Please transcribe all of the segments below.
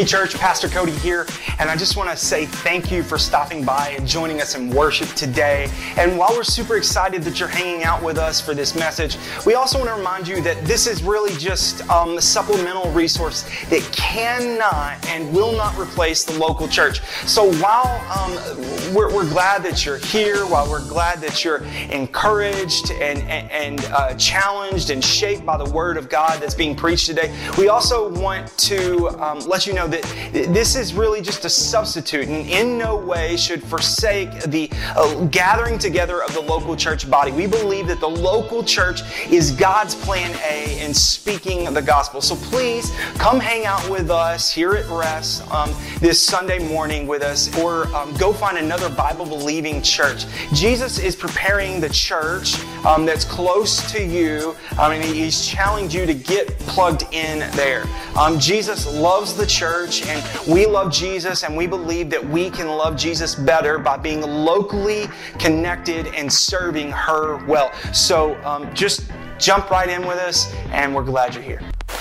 Hey church, Pastor Cody here, and I just want to say thank you for stopping by and joining us in worship today. And while we're super excited that you're hanging out with us for this message, we also want to remind you that this is really just a supplemental resource that cannot and will not replace the local church. So while we're glad that you're here, while we're glad that you're encouraged and challenged and shaped by the Word of God that's being preached today, we also want to let you know that this is really just a substitute and in no way should forsake the gathering together of the local church body. We believe that the local church is God's plan A in speaking the gospel. So please come hang out with us here at Rest this Sunday morning with us, or go find another Bible-believing church. Jesus is preparing the church that's close to you, and He's challenged you to get plugged in there. Jesus loves the church, and we love Jesus, and we believe that we can love Jesus better by being locally connected and serving her well. So just jump right in with us, and we're glad you're here.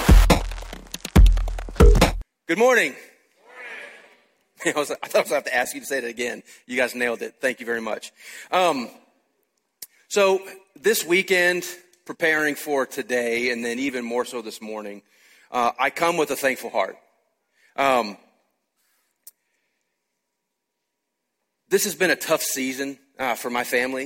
Good morning. I thought I was going to have to ask you to say that again. You guys nailed it. Thank you very much. So this weekend, preparing for today, and then even more so this morning, I come with a thankful heart. This has been a tough season for my family.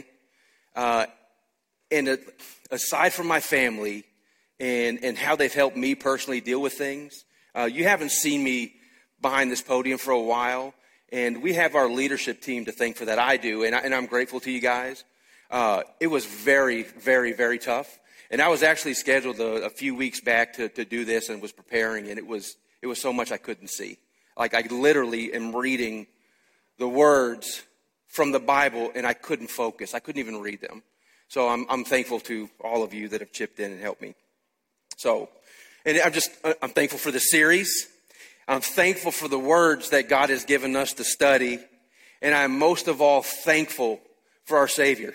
And aside from my family and how they've helped me personally deal with things, you haven't seen me behind this podium for a while. And we have our leadership team to thank for that. I do, and I'm grateful to you guys. It was very, very, very tough. And I was actually scheduled a few weeks back to do this and was preparing, and it was so much I couldn't see. Like, I literally am reading the words from the Bible, and I couldn't focus. I couldn't even read them. So I'm thankful to all of you that have chipped in and helped me. So, and I'm thankful for the series. I'm thankful for the words that God has given us to study. And I'm most of all thankful for our Savior.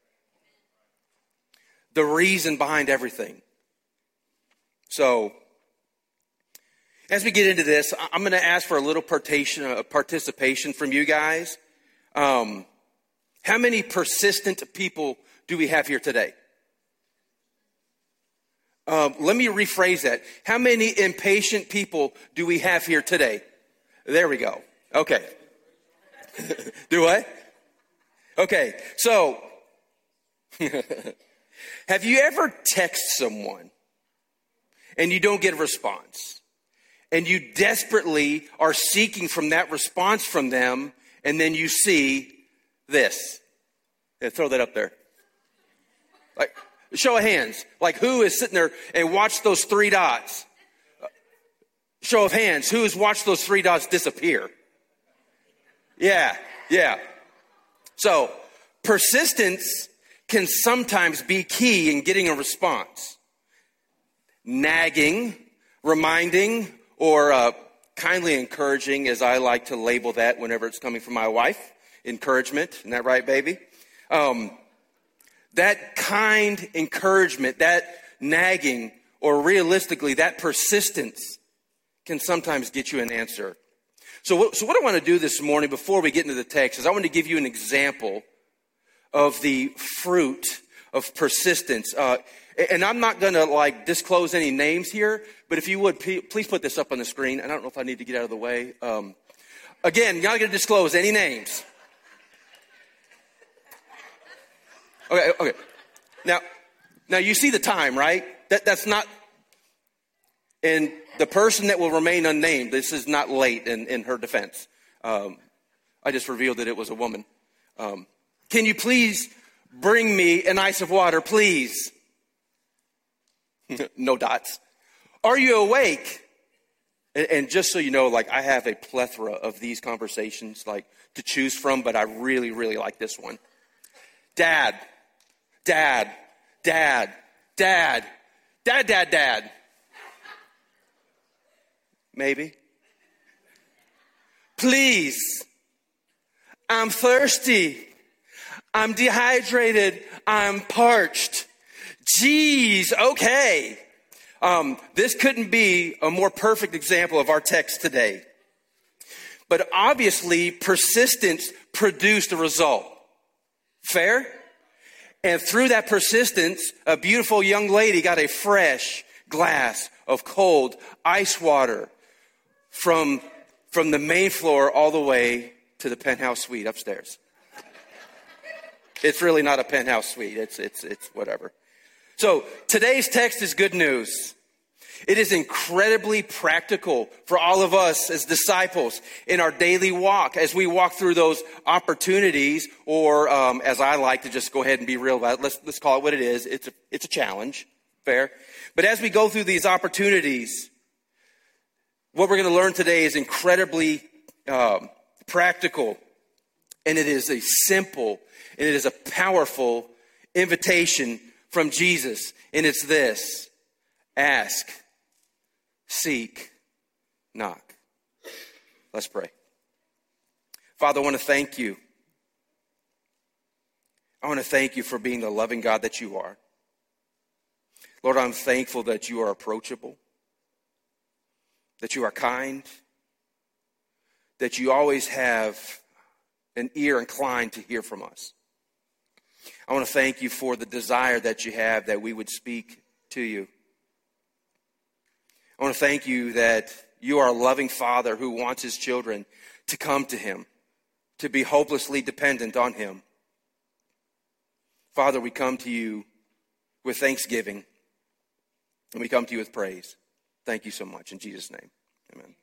The reason behind everything. So, as we get into this, I'm going to ask for a little participation from you guys. How many persistent people do we have here today? Let me rephrase that. How many impatient people do we have here today? There we go. Okay. Do what? Okay, so have you ever text someone and you don't get a response? And you desperately are seeking from that response from them, and then you see this. Yeah, throw that up there. Like, show of hands. Like, who is sitting there and watched those three dots? Show of hands. Who has watched those three dots disappear? Yeah. So, persistence can sometimes be key in getting a response. Nagging, reminding, or kindly encouraging, as I like to label that whenever it's coming from my wife. Encouragement. Isn't that right, baby? That kind encouragement, that nagging, or realistically, that persistence can sometimes get you an answer. So what I want to do this morning before we get into the text is I want to give you an example of the fruit of persistence. And I'm not going to disclose any names here, but if you would, please put this up on the screen. I don't know if I need to get out of the way. Again, you're not going to disclose any names. Okay. Now you see the time, right? That's not, and the person that will remain unnamed, this is not late in her defense. I just revealed that it was a woman. Can you please bring me an ice of water, please? No dots. Are you awake? And just so you know, I have a plethora of these conversations, to choose from, but I really, really like this one. Dad. Maybe. Please. I'm thirsty. I'm dehydrated. I'm parched. Geez, okay. This couldn't be a more perfect example of our text today. But obviously, persistence produced a result. Fair? And through that persistence, a beautiful young lady got a fresh glass of cold ice water from the main floor all the way to the penthouse suite upstairs. It's really not a penthouse suite. It's whatever. So today's text is good news. It is incredibly practical for all of us as disciples in our daily walk, as we walk through those opportunities, or as I like to just go ahead and be real about it, let's call it what it is. It's a challenge. Fair? But as we go through these opportunities, what we're going to learn today is incredibly practical, and it is a simple and it is a powerful invitation from Jesus, and it's this: ask, seek, knock. Let's pray. Father, I want to thank you. I want to thank you for being the loving God that you are. Lord, I'm thankful that you are approachable, that you are kind, that you always have an ear inclined to hear from us. I want to thank you for the desire that you have that we would speak to you. I want to thank you that you are a loving Father who wants his children to come to him, to be hopelessly dependent on him. Father, we come to you with thanksgiving, and we come to you with praise. Thank you so much. In Jesus' name, amen.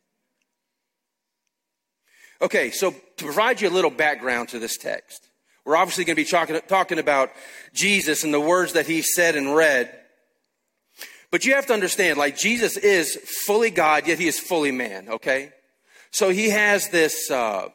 Okay, so to provide you a little background to this text, we're obviously going to be talking about Jesus and the words that he said and read. But you have to understand, like, Jesus is fully God, yet he is fully man, okay? So he has this, like,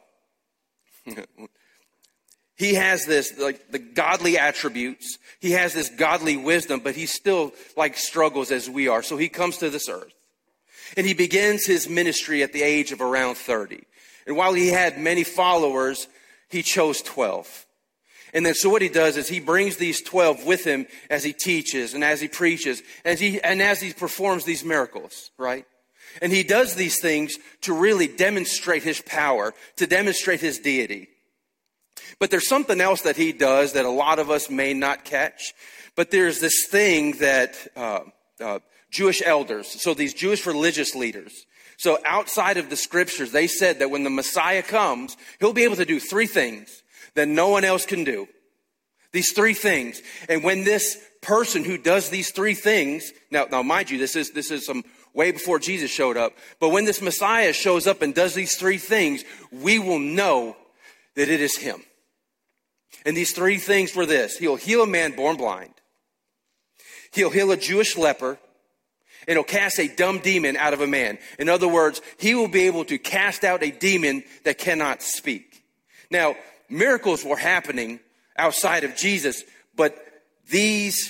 the godly attributes. He has this godly wisdom, but he still, like, struggles as we are. So he comes to this earth, and he begins his ministry at the age of around 30. And while he had many followers, he chose 12. And then so what he does is he brings these 12 with him as he teaches and as he preaches and as he performs these miracles, right? And he does these things to really demonstrate his power, to demonstrate his deity. But there's something else that he does that a lot of us may not catch. But there's this thing that Jewish elders, so these Jewish religious leaders, so outside of the scriptures, they said that when the Messiah comes, he'll be able to do three things that no one else can do. These three things. And when this person who does these three things, now mind you, this is some way before Jesus showed up, but when this Messiah shows up and does these three things, we will know that it is him. And these three things were this: he'll heal a man born blind, he'll heal a Jewish leper, and he'll cast a dumb demon out of a man. In other words, he will be able to cast out a demon that cannot speak. Now, miracles were happening outside of Jesus, but these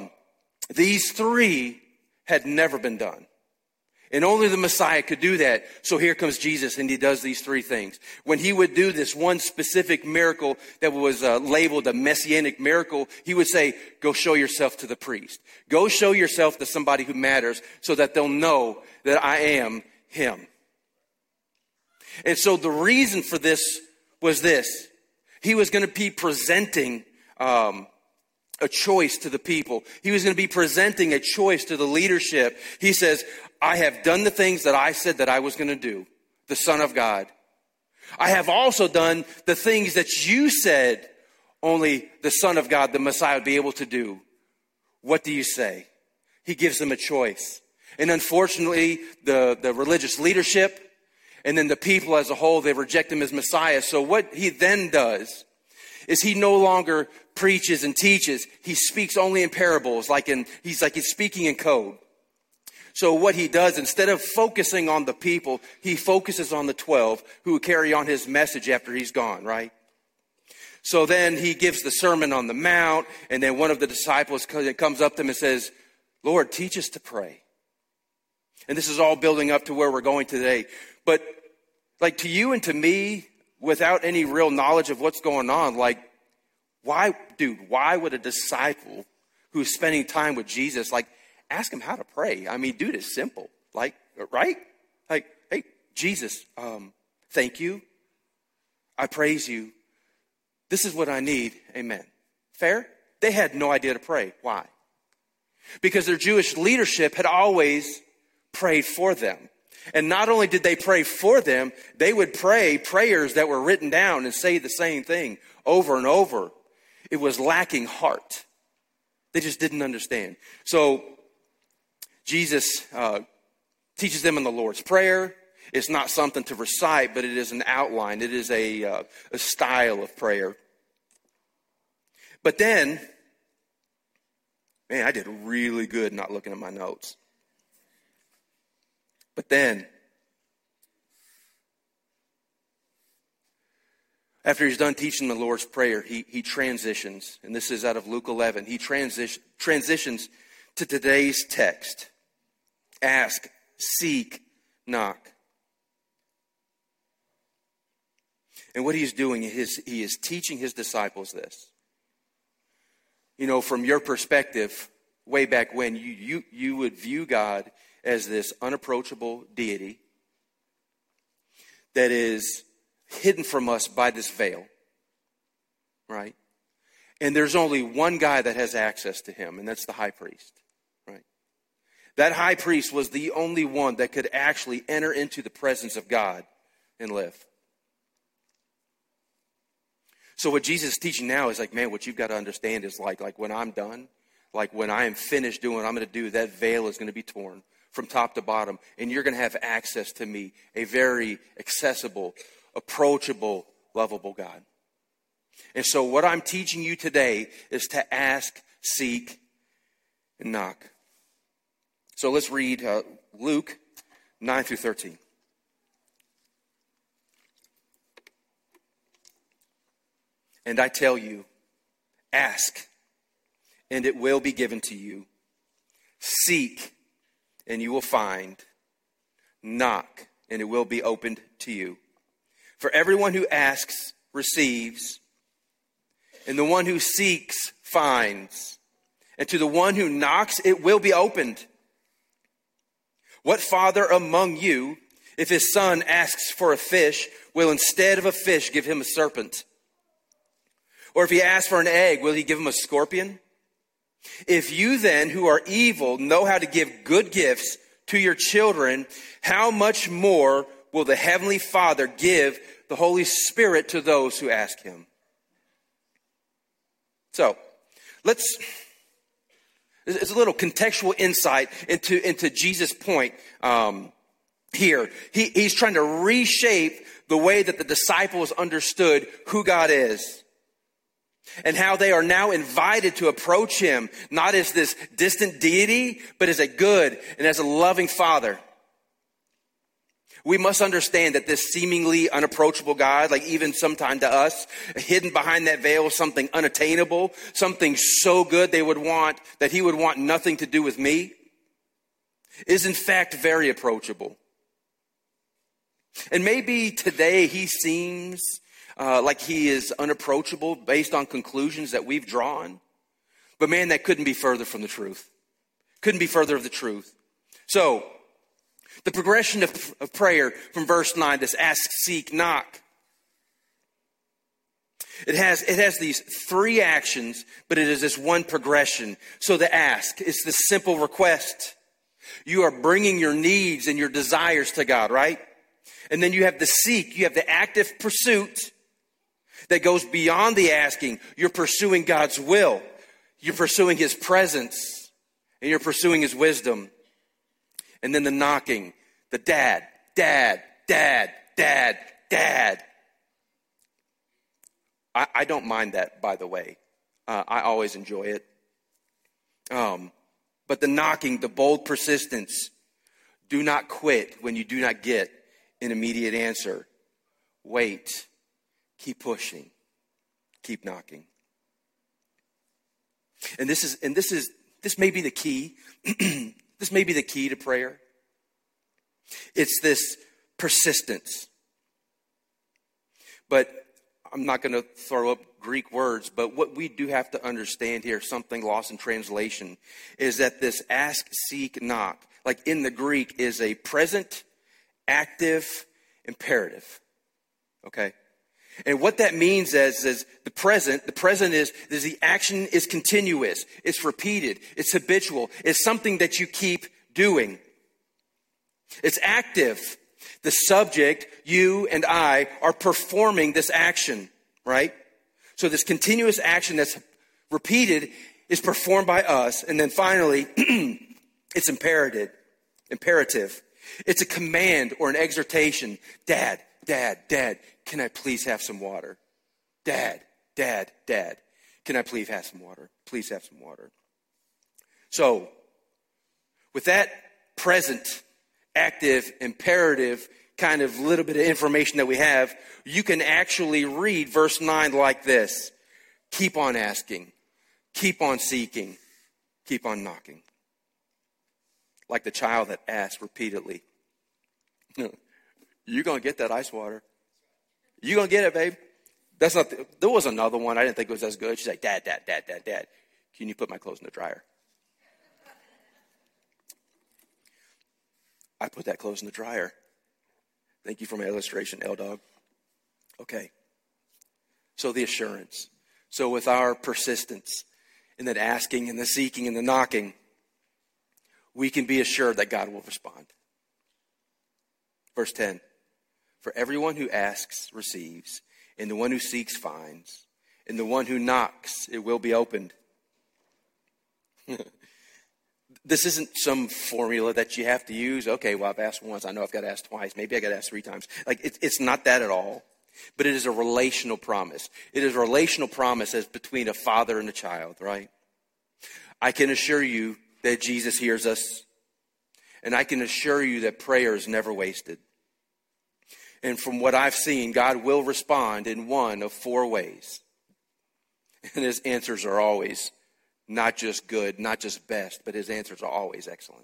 three had never been done. And only the Messiah could do that. So here comes Jesus, and he does these three things. When he would do this one specific miracle that was labeled a messianic miracle, he would say, go show yourself to the priest. Go show yourself to somebody who matters so that they'll know that I am him. And so the reason for this was this: he was going to be presenting a choice to the people. He was going to be presenting a choice to the leadership. He says, I have done the things that I said that I was going to do, the Son of God. I have also done the things that you said only the Son of God, the Messiah, would be able to do. What do you say? He gives them a choice. And unfortunately, the religious leadership and then the people as a whole, they reject him as Messiah. So what he then does is he no longer preaches and teaches. He speaks only in parables, he's speaking in code. So what he does, instead of focusing on the people, he focuses on the 12 who carry on his message after he's gone, right? So then he gives the Sermon on the Mount, and then one of the disciples comes up to him and says, Lord, teach us to pray. And this is all building up to where we're going today. But like to you and to me, without any real knowledge of what's going on, like, why would a disciple who's spending time with Jesus, like, ask him how to pray? I mean, dude, it's simple. Like, right? Like, hey, Jesus, Thank you. I praise you. This is what I need. Amen. Fair? They had no idea to pray. Why? Because their Jewish leadership had always prayed for them. And not only did they pray for them, they would pray prayers that were written down and say the same thing over and over. It was lacking heart. They just didn't understand. So Jesus teaches them in the Lord's Prayer. It's not something to recite, but it is an outline. It is a style of prayer. But then, man, I did really good not looking at my notes. But then, after he's done teaching the Lord's Prayer, he transitions. And this is out of Luke 11. He transitions to today's text. Ask, seek, knock. And what he's doing is he is teaching his disciples this. You know, from your perspective, way back when, you would view God as this unapproachable deity that is hidden from us by this veil, right? And there's only one guy that has access to him, and that's the high priest, right? That high priest was the only one that could actually enter into the presence of God and live. So what Jesus is teaching now is like, man, what you've got to understand is like when I'm done, like when I am finished doing what I'm going to do, that veil is going to be torn from top to bottom, and you're going to have access to me, a very accessible, approachable, lovable God. And so what I'm teaching you today is to ask, seek, and knock. So let's read Luke 9 through 13. And I tell you, ask, and it will be given to you. Seek, and you will find. Knock, and it will be opened to you. For everyone who asks receives, and the one who seeks finds, and to the one who knocks it will be opened. What father among you, if his son asks for a fish, will instead of a fish give him a serpent? Or if he asks for an egg, will he give him a scorpion? If you then, who are evil, know how to give good gifts to your children, how much more will the Heavenly Father give the Holy Spirit to those who ask him? So, it's a little contextual insight into Jesus' point here. He's trying to reshape the way that the disciples understood who God is. And how they are now invited to approach him, not as this distant deity, but as a good and as a loving Father. We must understand that this seemingly unapproachable God, like even sometime to us, hidden behind that veil, something unattainable, something so good they would want, that he would want nothing to do with me, is in fact very approachable. And maybe today he seems like he is unapproachable based on conclusions that we've drawn. But man, that couldn't be further from the truth. Couldn't be further of the truth. So, the progression of prayer from verse 9, this ask, seek, knock. It has these three actions, but it is this one progression. So the ask, it's the simple request. You are bringing your needs and your desires to God, right? And then you have the seek, you have the active pursuit that goes beyond the asking. You're pursuing God's will. You're pursuing his presence. And you're pursuing his wisdom. And then the knocking. The dad. I don't mind that, by the way. I always enjoy it. But the knocking, the bold persistence. Do not quit when you do not get an immediate answer. Wait. Keep pushing. Keep knocking. And this may be the key. This may be the key to prayer. It's this persistence. But I'm not going to throw up Greek words, but what we do have to understand here, something lost in translation, is that this ask, seek, knock, like in the Greek, is a present, active imperative. Okay? And what that means is the present is the action is continuous. It's repeated. It's habitual. It's something that you keep doing. It's active. The subject, you and I, are performing this action, right? So this continuous action that's repeated is performed by us. And then finally, it's imperative. It's a command or an exhortation. Dad, can I please have some water? Dad, can I please have some water? Please have some water. So, with that present, active, imperative kind of little bit of information that we have, you can actually read verse 9 like this. Keep on asking. Keep on seeking. Keep on knocking. Like the child that asks repeatedly. You're going to get that ice water. You're going to get it, babe. There was another one. I didn't think it was as good. She's like, Dad. Can you put my clothes in the dryer? I put that clothes in the dryer. Thank you for my illustration, L-Dog. Okay. So the assurance. So with our persistence in that asking and the seeking and the knocking, we can be assured that God will respond. Verse 10. For everyone who asks receives, and the one who seeks finds, and the one who knocks it will be opened. This isn't some formula that you have to use. Okay, well, I've asked once. I know I've got to ask twice. Maybe I got to ask 3 times. Like, it's not that at all. But it is a relational promise. It is a relational promise as between a father and a child, right? I can assure you that Jesus hears us. And I can assure you that prayer is never wasted. And from what I've seen, God will respond in one of 4 ways. And his answers are always not just good, not just best, but his answers are always excellent.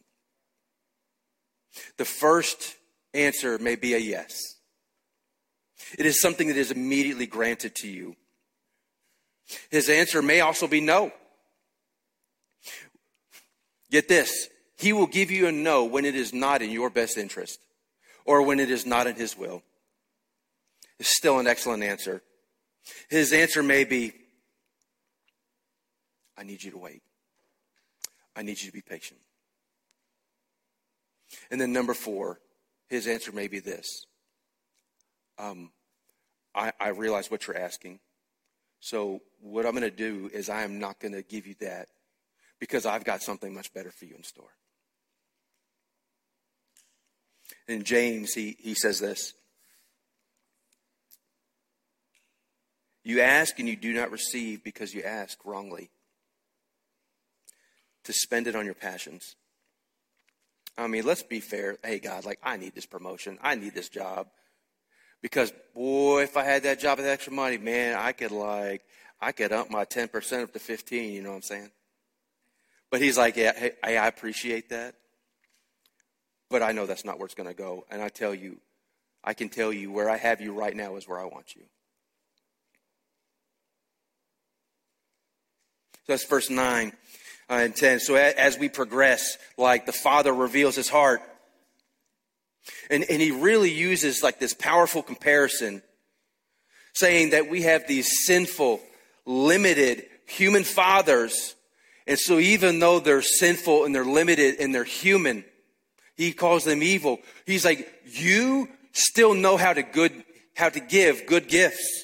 The first answer may be a yes. It is something that is immediately granted to you. His answer may also be no. Get this. He will give you a no when it is not in your best interest or when it is not in his will. It's still an excellent answer. His answer may be, I need you to wait. I need you to be patient. And then number 4, his answer may be this. I realize what you're asking. So what I'm going to do is I am not going to give you that because I've got something much better for you in store. In James, he says this. You ask and you do not receive because you ask wrongly, to spend it on your passions. I mean, let's be fair. Hey, God, I need this promotion. I need this job. Because, boy, if I had that job with extra money, man, I could up my 10% up to 15, you know what I'm saying? But he's like, yeah, hey, I appreciate that. But I know that's not where it's going to go. And I can tell you where I have you right now is where I want you. So that's verse 9 and 10. So as we progress, the Father reveals his heart. And he really uses this powerful comparison, saying that we have these sinful, limited human fathers. And so even though they're sinful and they're limited and they're human, he calls them evil. He's like, you still know how to give good gifts.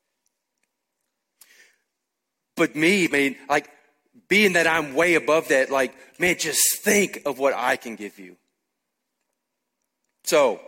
But me, being that I'm way above that, just think of what I can give you. So,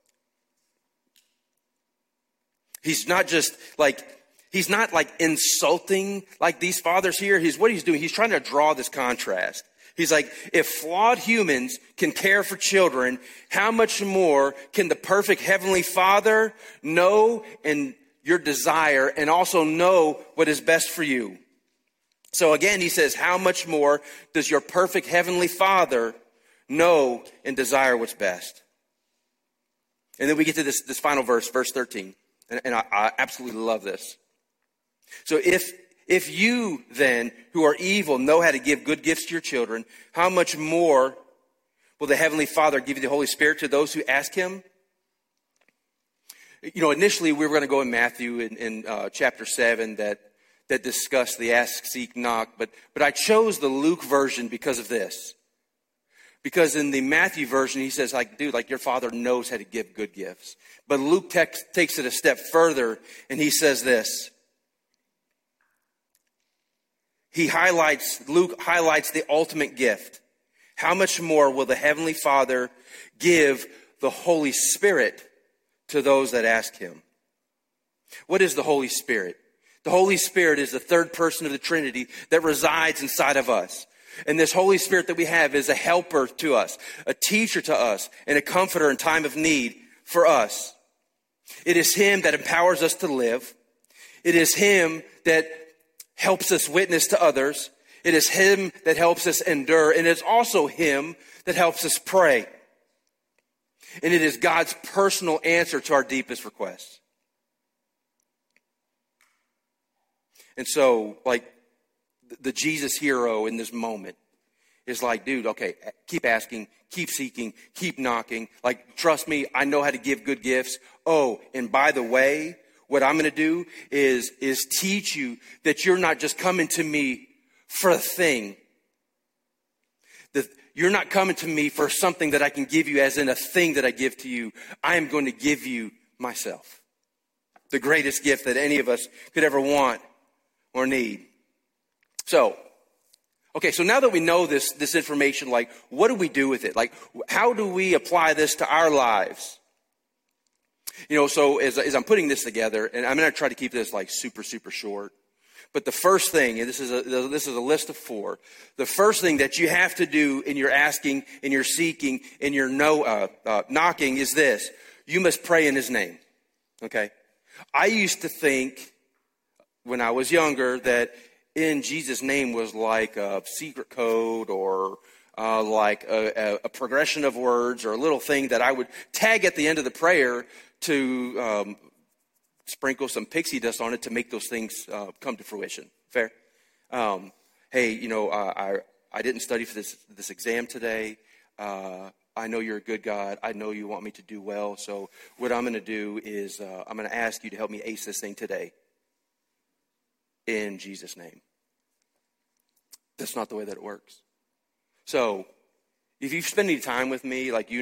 he's not just he's not insulting these fathers here. What he's doing, he's trying to draw this contrast. He's like, if flawed humans can care for children, how much more can the perfect Heavenly Father know and your desire and also know what is best for you? So again, he says, how much more does your perfect Heavenly Father know and desire what's best? And then we get to this final verse, verse 13. And I absolutely love this. So if you then, who are evil, know how to give good gifts to your children, how much more will the Heavenly Father give you the Holy Spirit to those who ask him? Initially we were going to go in Matthew in chapter 7 that discussed the ask, seek, knock, but I chose the Luke version because of this. Because in the Matthew version, he says, your Father knows how to give good gifts. But Luke takes it a step further, and he says this. Luke highlights the ultimate gift. How much more will the Heavenly Father give the Holy Spirit to those that ask him? What is the Holy Spirit? The Holy Spirit is the third person of the Trinity that resides inside of us. And this Holy Spirit that we have is a helper to us, a teacher to us, and a comforter in time of need for us. It is him that empowers us to live. It is him that helps us witness to others. It is him that helps us endure. And it's also him that helps us pray. And it is God's personal answer to our deepest requests. And so, the Jesus hero in this moment is dude, okay, keep asking, keep seeking, keep knocking. Trust me, I know how to give good gifts. Oh, and by the way, what I'm going to do is teach you that you're not just coming to me for a thing. That you're not coming to me for something that I can give you as in a thing that I give to you. I am going to give you myself. The greatest gift that any of us could ever want or need. So now that we know this information, what do we do with it? How do we apply this to our lives? So as I'm putting this together, and I'm going to try to keep this super, super short. But the first thing, and this is a list of 4. The first thing that you have to do in your asking, in your seeking, in your knocking is this. You must pray in his name. Okay? I used to think when I was younger that in Jesus' name was like a secret code or like a progression of words or a little thing that I would tag at the end of the prayer to sprinkle some pixie dust on it to make those things come to fruition. Fair? Hey, I didn't study for this exam today. I know you're a good God. I know you want me to do well. So what I'm going to do is I'm going to ask you to help me ace this thing today. In Jesus' name. That's not the way that it works. So, if you've spent any time with me, a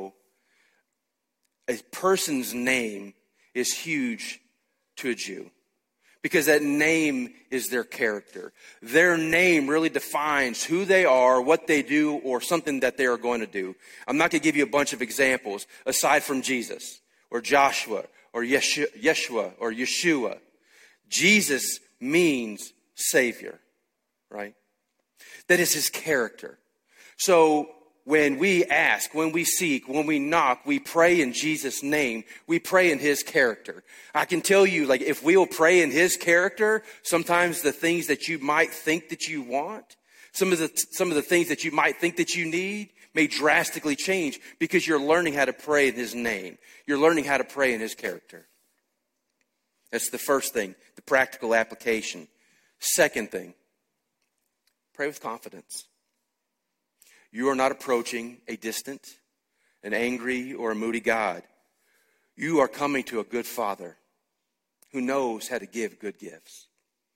person's name is huge to a Jew. Because that name is their character. Their name really defines who they are, what they do, or something that they are going to do. I'm not going to give you a bunch of examples aside from Jesus, or Joshua, or Yeshua, or Yeshua. Jesus means Savior, right? That is his character. So when we ask, when we seek, when we knock, we pray in Jesus' name. We pray in his character. I can tell you, if we will pray in his character, sometimes the things that you might think that you want, some of the things that you might think that you need may drastically change because you're learning how to pray in his name. You're learning how to pray in his character. That's the first thing, the practical application. Second thing, pray with confidence. You are not approaching a distant, an angry, or a moody God. You are coming to a good Father who knows how to give good gifts.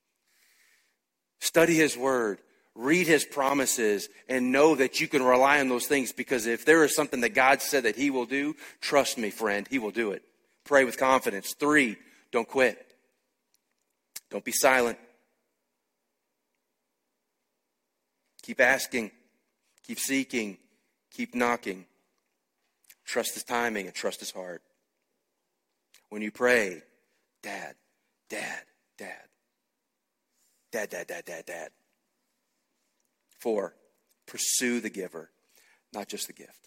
Study his word, read his promises, and know that you can rely on those things because if there is something that God said that he will do, trust me, friend, he will do it. Pray with confidence. 3, don't quit. Don't be silent. Keep asking. Keep seeking. Keep knocking. Trust his timing and trust his heart. When you pray, Dad, Dad, Dad. Dad, Dad, Dad, Dad, Dad. 4, pursue the giver, not just the gift.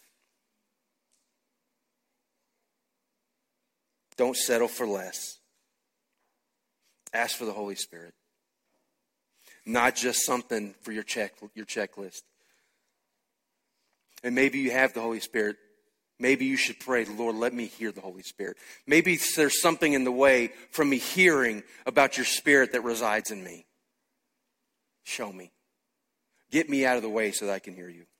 Don't settle for less. Ask for the Holy Spirit. Not just something for your checklist. And maybe you have the Holy Spirit. Maybe you should pray, Lord, let me hear the Holy Spirit. Maybe there's something in the way from me hearing about your Spirit that resides in me. Show me. Get me out of the way so that I can hear you.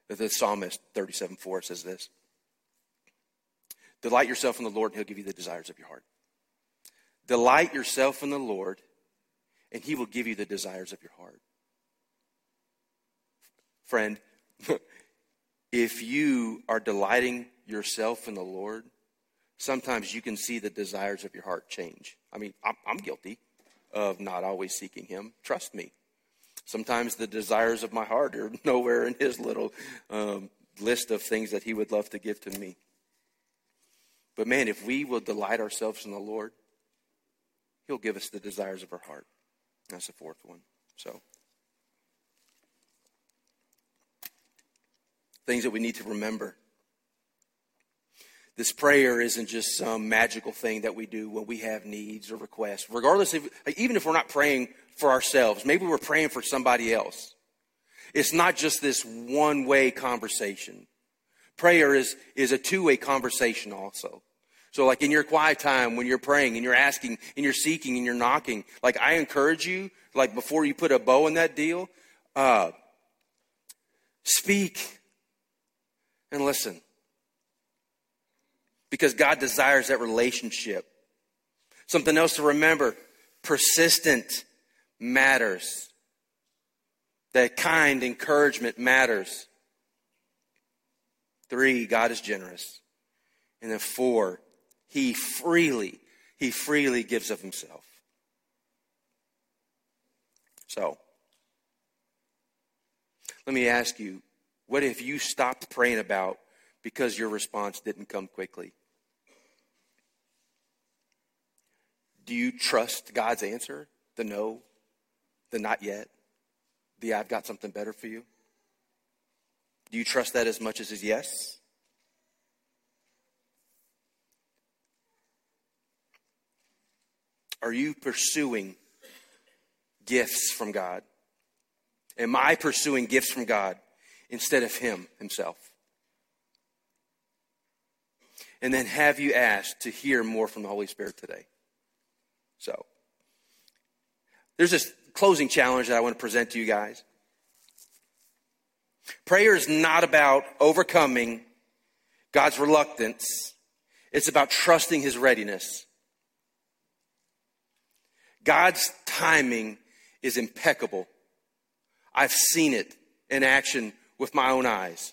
The psalmist, 37:4, says this: delight yourself in the Lord, and he'll give you the desires of your heart. Delight yourself in the Lord, and he will give you the desires of your heart. Friend, if you are delighting yourself in the Lord, sometimes you can see the desires of your heart change. I mean, I'm guilty of not always seeking him. Trust me. Sometimes the desires of my heart are nowhere in his little list of things that he would love to give to me. But man, if we will delight ourselves in the Lord, he'll give us the desires of our heart. That's the fourth one. So, things that we need to remember. This prayer isn't just some magical thing that we do when we have needs or requests. Regardless of, even if we're not praying for ourselves, maybe we're praying for somebody else. It's not just this one-way conversation. Prayer is a two-way conversation also. So like in your quiet time, when you're praying and you're asking and you're seeking and you're knocking, like I encourage you, like before you put a bow in that deal, speak and listen. Because God desires that relationship. Something else to remember, persistent matters. That kind encouragement matters. 3, God is generous. And then 4, he freely gives of himself. So, let me ask you, what have you stopped praying about because your response didn't come quickly? Do you trust God's answer? The no, the not yet, the I've got something better for you? Do you trust that as much as his yes? Are you pursuing gifts from God? Am I pursuing gifts from God instead of him himself? And then have you asked to hear more from the Holy Spirit today? So, there's this closing challenge that I want to present to you guys. Prayer is not about overcoming God's reluctance. It's about trusting his readiness. God's timing is impeccable. I've seen it in action with my own eyes.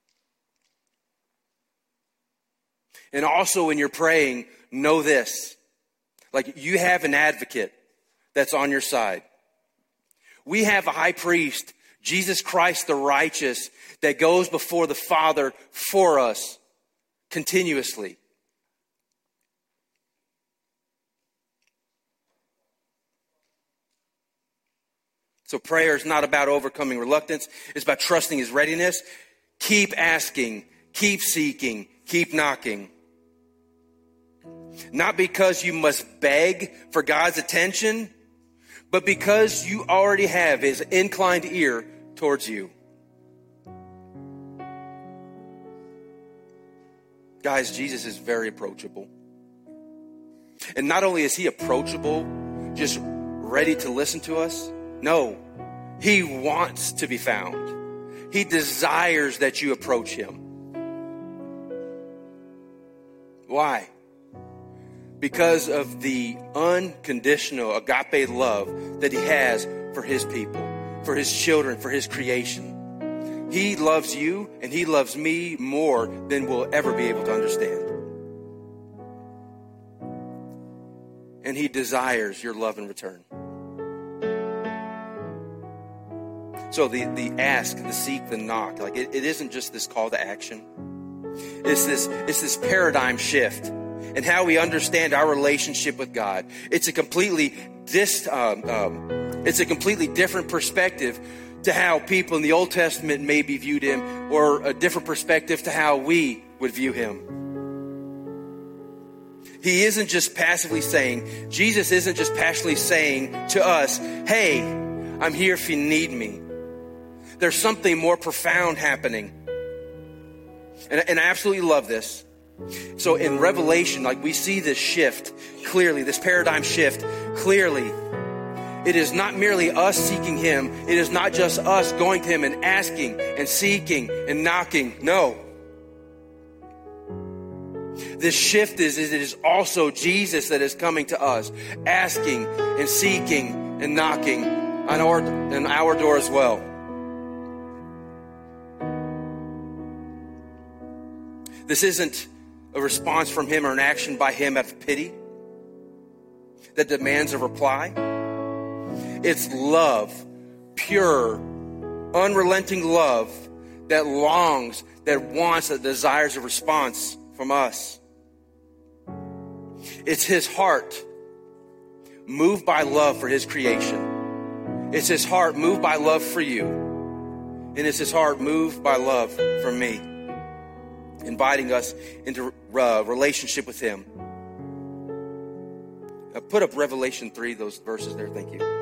And also when you're praying, know this. Like you have an advocate that's on your side. We have a high priest, Jesus Christ the righteous, that goes before the Father for us continuously. So prayer is not about overcoming reluctance. It's about trusting his readiness. Keep asking, keep seeking, keep knocking. Not because you must beg for God's attention, but because you already have his inclined ear towards you. Guys, Jesus is very approachable. And not only is he approachable, just ready to listen to us, no, he wants to be found. He desires that you approach him. Why? Because of the unconditional agape love that he has for his people, for his children, for his creation. He loves you and he loves me more than we'll ever be able to understand. And he desires your love in return. So the ask, the seek, the knock, like it isn't just this call to action. It's this paradigm shift in how we understand our relationship with God. It's a completely different perspective to how people in the Old Testament maybe viewed him, or a different perspective to how we would view him. He isn't just passively saying, Jesus isn't just passionately saying to us, hey, I'm here if you need me. There's something more profound happening. And I absolutely love this. So in Revelation, like we see this shift clearly, this paradigm shift clearly. It is not merely us seeking him. It is not just us going to him and asking and seeking and knocking. No. This shift is it is also Jesus that is coming to us, asking and seeking and knocking on our door as well. This isn't a response from him or an action by him out of pity that demands a reply. It's love, pure, unrelenting love that longs, that wants, that desires a response from us. It's his heart moved by love for his creation. It's his heart moved by love for you. And it's his heart moved by love for me, inviting us into relationship with him. Put up Revelation 3, those verses there. Thank you.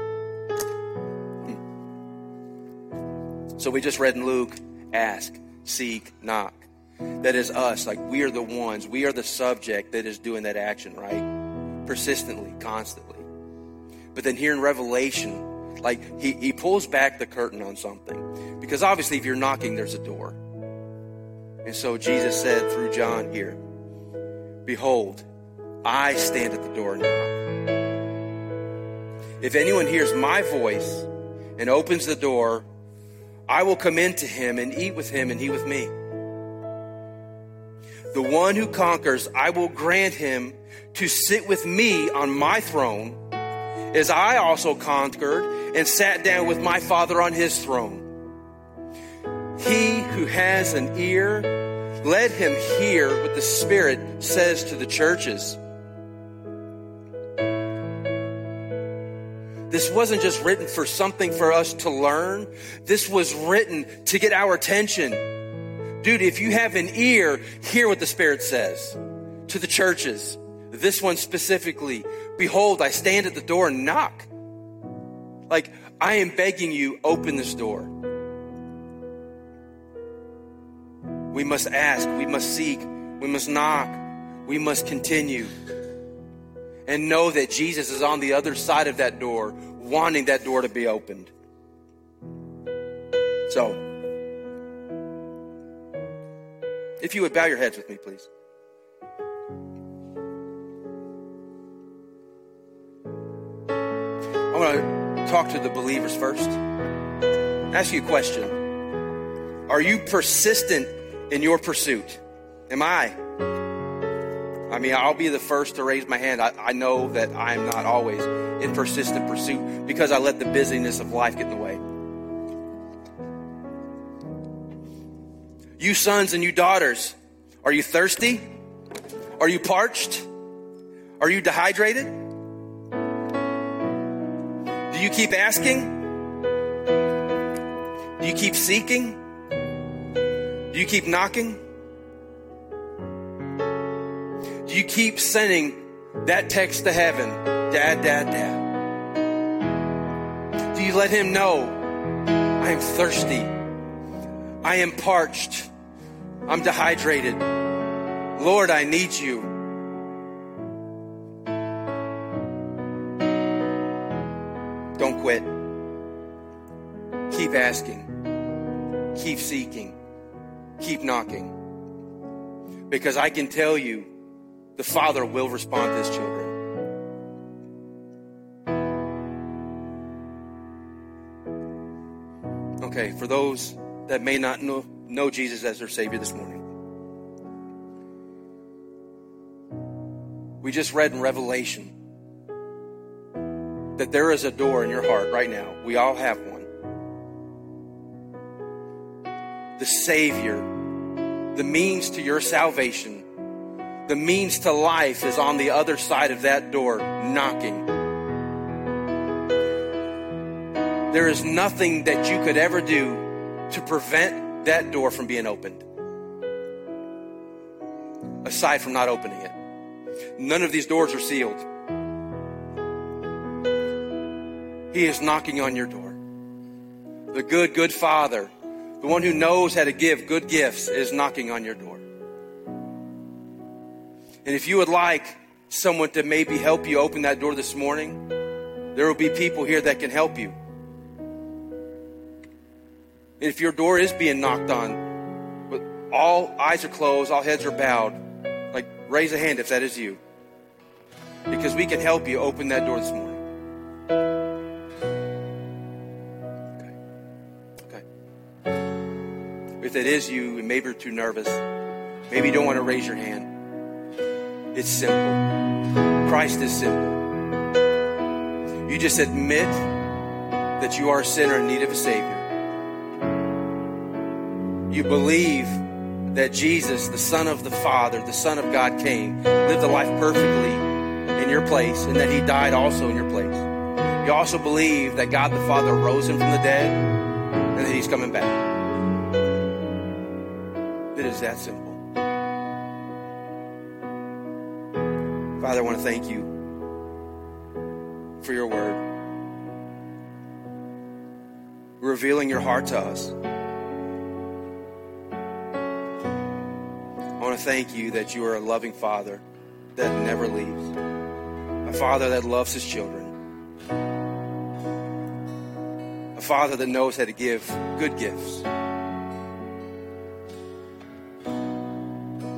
So we just read in Luke, ask, seek, knock. That is us. Like, we are the ones. We are the subject that is doing that action, right? Persistently, constantly. But then here in Revelation, like, he pulls back the curtain on something. Because obviously if you're knocking, there's a door. And so Jesus said through John here, behold, I stand at the door and knock. If anyone hears my voice and opens the door, I will come into him and eat with him and he with me. The one who conquers, I will grant him to sit with me on my throne, as I also conquered and sat down with my Father on his throne. He who has an ear, let him hear what the Spirit says to the churches. This wasn't just written for something for us to learn. This was written to get our attention. Dude, if you have an ear, hear what the Spirit says to the churches. This one specifically, behold, I stand at the door and knock. Like, I am begging you, open this door. We must ask, we must seek, we must knock, we must continue. And know that Jesus is on the other side of that door, wanting that door to be opened. So, if you would bow your heads with me, please. I want to talk to the believers first. Ask you a question. Are you persistent in your pursuit? Am I? I mean, I'll be the first to raise my hand. I know that I'm not always in persistent pursuit because I let the busyness of life get in the way. You sons and you daughters, are you thirsty? Are you parched? Are you dehydrated? Do you keep asking? Do you keep seeking? Do you keep knocking? Do you keep sending that text to heaven? Dad, Dad, Dad. Do you let him know, I am thirsty. I am parched. I'm dehydrated. Lord, I need you. Don't quit. Keep asking. Keep seeking. Keep knocking. Because I can tell you, the Father will respond to his children. Okay, for those that may not know Jesus as their Savior this morning. We just read in Revelation that there is a door in your heart right now. We all have one. The Savior, the means to your salvation, the means to life is on the other side of that door, knocking. There is nothing that you could ever do to prevent that door from being opened, aside from not opening it. None of these doors are sealed. He is knocking on your door. The good, good Father, the one who knows how to give good gifts, is knocking on your door. And if you would like someone to maybe help you open that door this morning, There will be people here that can help you. And if your door is being knocked on, but all eyes are closed, all heads are bowed, like raise a hand if that is you. Because we can help you open that door this morning. Okay. If that is you, and maybe you're too nervous, maybe you don't want to raise your hand. It's simple. Christ is simple. You just admit that you are a sinner in need of a Savior. You believe that Jesus, the Son of the Father, the Son of God, came, lived a life perfectly in your place, and that He died also in your place. You also believe that God the Father rose Him from the dead, and that He's coming back. It is that simple. Father, I want to thank you for your word, revealing your heart to us. I want to thank you that you are a loving Father that never leaves, a Father that loves His children, a Father that knows how to give good gifts.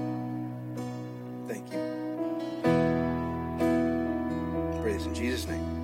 Thank you. Praise in Jesus' name.